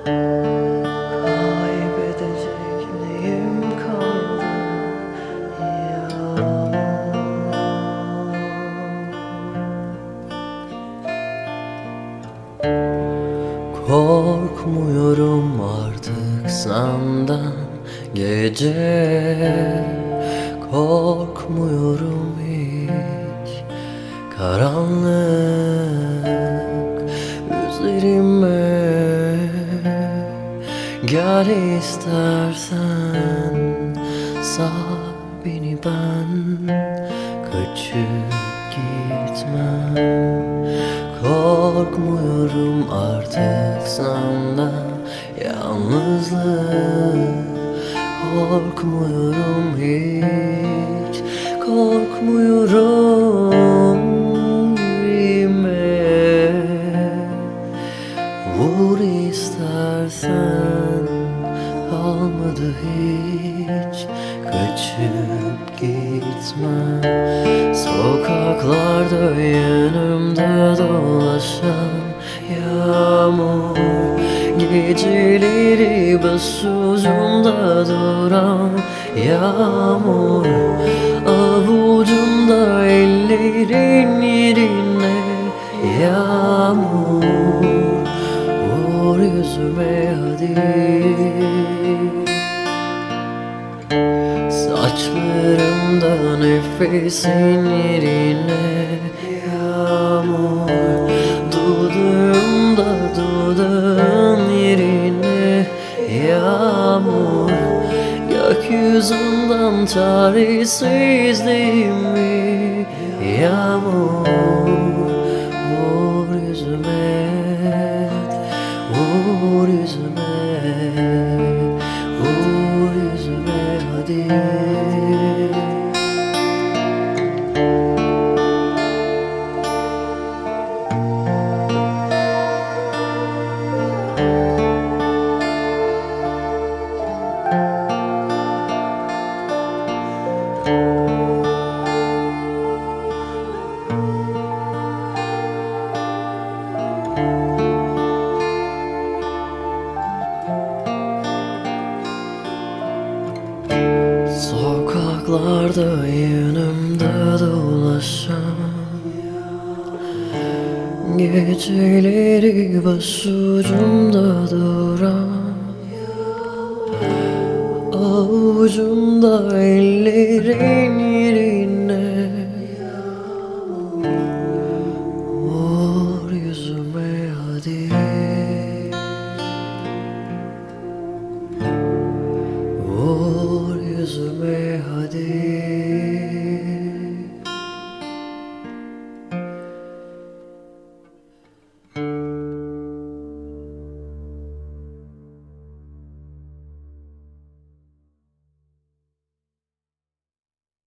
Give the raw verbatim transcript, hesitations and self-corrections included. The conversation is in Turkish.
Kaybedecek neyim kaldı ya? Korkmuyorum artık senden gece, korkmuyorum hiç karanlık üzerime. Gel istersen sar beni, ben kaçıp gitmem. Korkmuyorum artık senden yalnızlık, korkmuyorum hiç, korkmuyorum yüreğime. Vur istersen, kalmadı hiç, kaçıp gitme. Sokaklarda yanımda dolaşan yağmur, geceleri başucumda duran yağmur, avucumda ellerin yerine yağmur. Vur yüzüme hadi, saçlarımda nefesin yerine yağmur, dudağımda dudağın yerine yağmur. Gökyüzünden çaresizliğimi yağmur. Vur yüzüme, vur yüzüme, vur yüzüme hadi. Sokaklarda yanımda dolaşan, geceleri başucumda duran, avucumda elleri